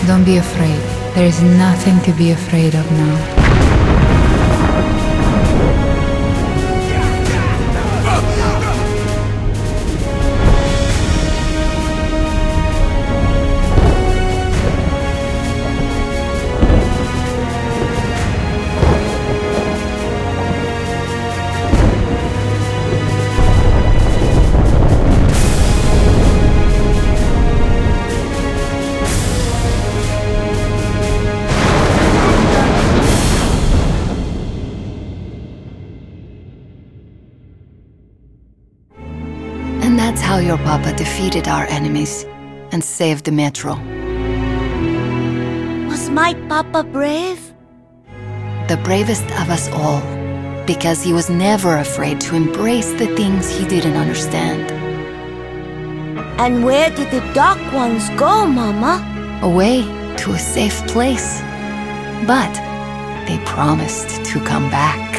Don't be afraid. There is nothing to be afraid of now. And that's how your papa defeated our enemies and saved the metro. Was my papa brave? The bravest of us all, because he was never afraid to embrace the things he didn't understand. And where did the Dark Ones go, Mama? Away to a safe place. But they promised to come back.